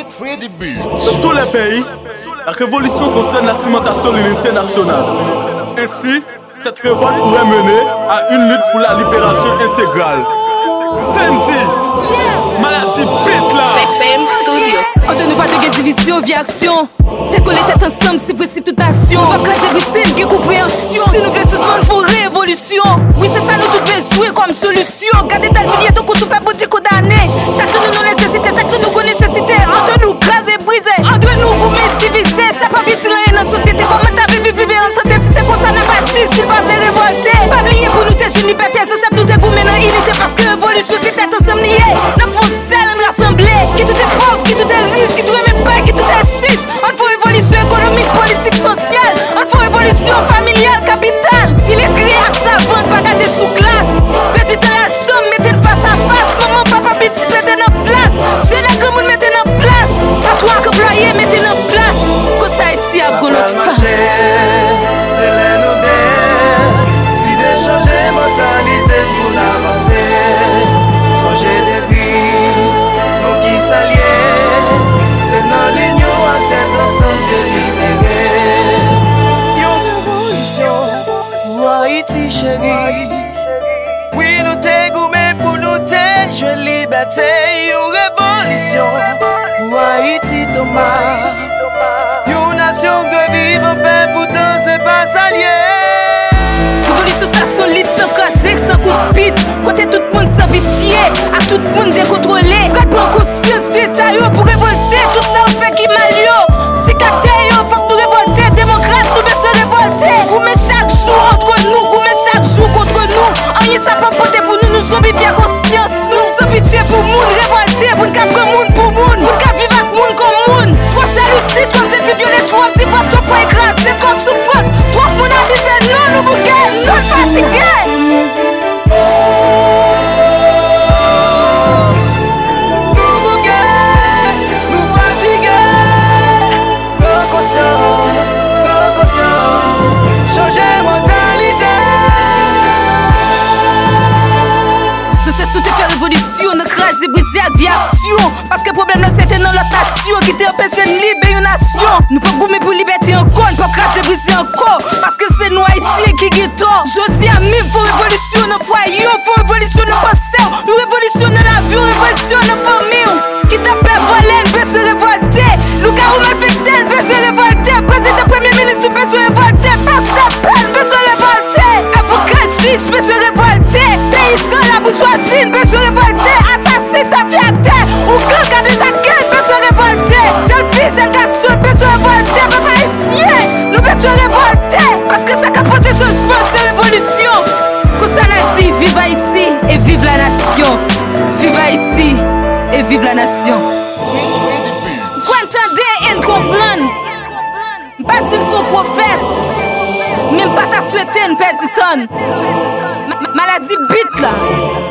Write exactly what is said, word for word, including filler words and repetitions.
Dans tous les pays, la révolution concerne la cimentation de l'unité nationale. Ainsi, cette révolte pourrait mener à une lutte pour la libération intégrale. Sandy, maladie bête là. F M Studio. On ne pas de division via action. C'est qu'on est ensemble, c'est possible toute nation. On va casser Bruxelles, qui compréhension. Si nous voulons changement, il faut révolution. Oui, c'est ça, nous tout besoin comme solution. Gardez ta vie, donc on ne peut pas dire condamner. Chacun de nous nécessite, chacun de nous connaît nécessité. Entre nous, craser, briser. Entre nous, gourmet, civilisé. Ça pas vite dans la société. Comment t'as vu vivre en santé? Si c'est comme ça, n'a pas juste, il va faire révolter. Pas oublier pour nous, t'es une liberté. C'est ça, tout est gourmet dans l'unité. Parce que révolution, c'est être ensemble lié. Nous faisons celle, on rassemblée. Qui tout est pauvre, qui tout est riche, qui tout est même pas, qui tout est chiche. On faut évolution économique, politique, sociale. On faut évolution familiale, capitale. Il est très à sa vente, pas garder sous glace. Président la chambre, mettez une face à face. Maman, papa, petit, mettez en place. Chez la commune, mettez en place. Patrouille, employé, mettez en place. Qu'est-ce que ça ici à notre face? C'est l'annodère. Si de changer mentalité pour avancer. Changer de vie, nous qui s'allier. C'est dans l'union à tête ensemble de libérer. Une révolution pour Haïti chérie. Oui, nous t'es gourmet pour nous t'es jouer liberté. Une révolution pour Haïti Thomas. Une nation de vivre en paix, pourtant c'est pas s'allier. Révolution ça solide, sans craser, sans coup de pite. Côté tout le monde sans pitié, à tout le monde décontrôlé. Prends conscience du état pour révolter. Tout ça on fait qui mal yo. Si capté yo, faut que nous révolter. Démocrate, nous devons se révolter. Goumé chaque jour entre nous, goumé chaque jour contre nous. Rien ça pas porter pour nous, nous sommes bien conscience. Nous sans pitié pour moun, révolter. Pour nous capter moun pour moun. Pour nous vivre avec moun comme moun. Trop jalousie, trop j'ai fait violer, trop petit parce qu'on faut écraser, trop souffrance. Trop moun avisé, non, nous bouquet, non fatigué. Parce que le problème c'était dans notre nation qui t'a empêché de libérer une nation. Nous pouvons gommer pour liberté encore, nous pouvons casser briser encore. Parce que c'est nous haïtiens qui guettons. Je dis à mille, faut révolution dans le foyer, faut révolution dans le passé, nous révolution dans la vie, révolution dans la famille. Qui t'appelle voler, nous peut se révolter. Nous carreaux malfectés, nous peut se révolter. Président, premier ministre, nous peut se révolter. Pasteur, nous peut se révolter. Avocat, juge, nous peut se révolter. Paysan, la bourgeoisie, nous peut se révolter. Assassin, ta vie à terre. Ou quand quand des accueils, nous peut se révolter. Jeune fille, jeune garçon, nous peut se révolter. Papa haïtien, nous peut se révolter. Parce que ça capose des changements, c'est révolution. Qu'on s'en a dit, vive Haïti et vive la nation. Vive Haïti et vive la nation. Vous entendez et nous comprenez. Pas dire son prophète. Même pas ta souhaité, une perdre du temps. Maladie bite là.